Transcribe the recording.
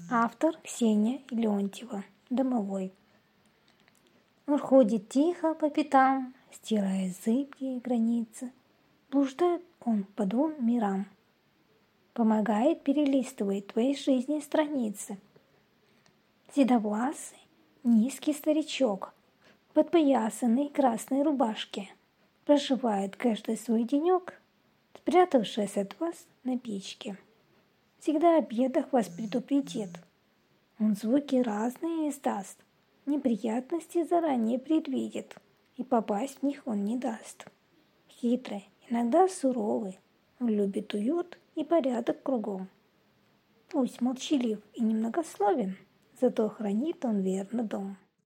Автор Ксения Леонтьева, домовой. Он ходит тихо по пятам, стирая зыбкие границы. Блуждает он по двум мирам. Помогает перелистывать твоей жизни страницы. Седовласый, низкий старичок, подпоясанный красной рубашке, проживает каждый свой денек, спрятавшись от вас на печке. Всегда о бедах вас предупредит. Он звуки разные издаст, неприятности заранее предвидит, и попасть в них он не даст. Хитрый, иногда суровый, он любит уют и порядок кругом. Пусть молчалив и немногословен, зато хранит он верно дом.